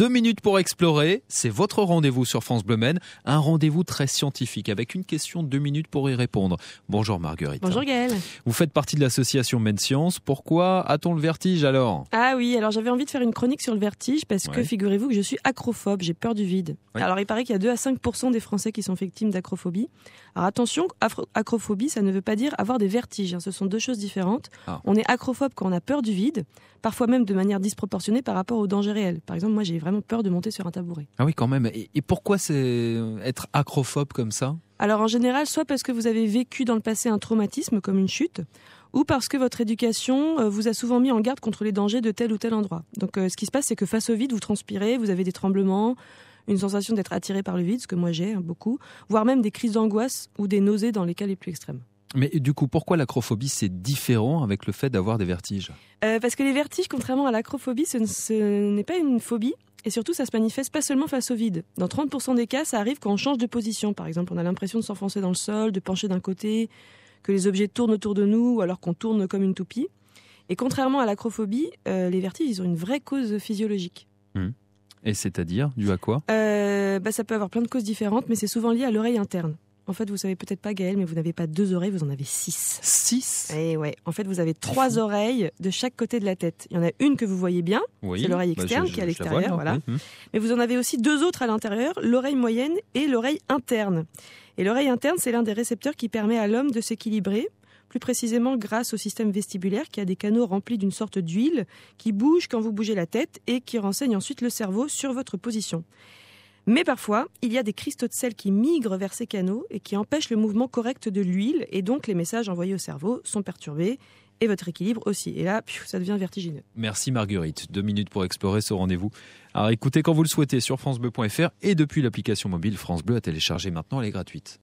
2 minutes pour explorer, c'est votre rendez-vous sur France Bleu Maine, un rendez-vous très scientifique avec une question de 2 minutes pour y répondre. Bonjour Marguerite. Bonjour Gaël. Vous faites partie de l'association Maine Science. Pourquoi a-t-on le vertige alors ? Ah oui, alors j'avais envie de faire une chronique sur le vertige parce que figurez-vous que je suis acrophobe, j'ai peur du vide. Ouais. Alors il paraît qu'il y a 2 à 5% des Français qui sont victimes d'acrophobie. Alors attention, acrophobie, ça ne veut pas dire avoir des vertiges, ce sont 2 choses différentes. On est acrophobe quand on a peur du vide, parfois même de manière disproportionnée par rapport au danger réel. Par exemple, moi j'ai vraiment peur de monter sur un tabouret. Ah oui, quand même. Et pourquoi c'est être acrophobe comme ça ? Alors en général, soit parce que vous avez vécu dans le passé un traumatisme comme une chute, ou parce que votre éducation vous a souvent mis en garde contre les dangers de tel ou tel endroit. Donc ce qui se passe, c'est que face au vide, vous transpirez, vous avez des tremblements, une sensation d'être attiré par le vide, ce que moi j'ai beaucoup, voire même des crises d'angoisse ou des nausées dans les cas les plus extrêmes. Mais du coup, pourquoi l'acrophobie c'est différent avec le fait d'avoir des vertiges ? Parce que les vertiges, contrairement à l'acrophobie, ce n'est pas une phobie. Et surtout, ça se manifeste pas seulement face au vide. Dans 30% des cas, ça arrive quand on change de position. Par exemple, on a l'impression de s'enfoncer dans le sol, de pencher d'un côté, que les objets tournent autour de nous, ou alors qu'on tourne comme une toupie. Et contrairement à l'acrophobie, les vertiges, ils ont une vraie cause physiologique. Et c'est-à-dire, dû à quoi ? Ça peut avoir plein de causes différentes, mais c'est souvent lié à l'oreille interne. En fait, vous savez peut-être pas, Gaël, mais vous n'avez pas 2 oreilles, vous en avez 6. 6 ? Et ouais. En fait, vous avez 3 oreilles de chaque côté de la tête. Il y en a une que vous voyez bien, c'est l'oreille externe qui est à l'extérieur. Voilà. Oui. Mais vous en avez aussi 2 autres à l'intérieur, l'oreille moyenne et l'oreille interne. Et l'oreille interne, c'est l'un des récepteurs qui permet à l'homme de s'équilibrer, plus précisément grâce au système vestibulaire qui a des canaux remplis d'une sorte d'huile qui bouge quand vous bougez la tête et qui renseigne ensuite le cerveau sur votre position. Mais parfois, il y a des cristaux de sel qui migrent vers ces canaux et qui empêchent le mouvement correct de l'huile et donc les messages envoyés au cerveau sont perturbés et votre équilibre aussi. Et là, ça devient vertigineux. Merci Marguerite. 2 minutes pour explorer ce rendez-vous. Alors écoutez quand vous le souhaitez sur francebleu.fr et depuis l'application mobile France Bleu à télécharger maintenant, elle est gratuite.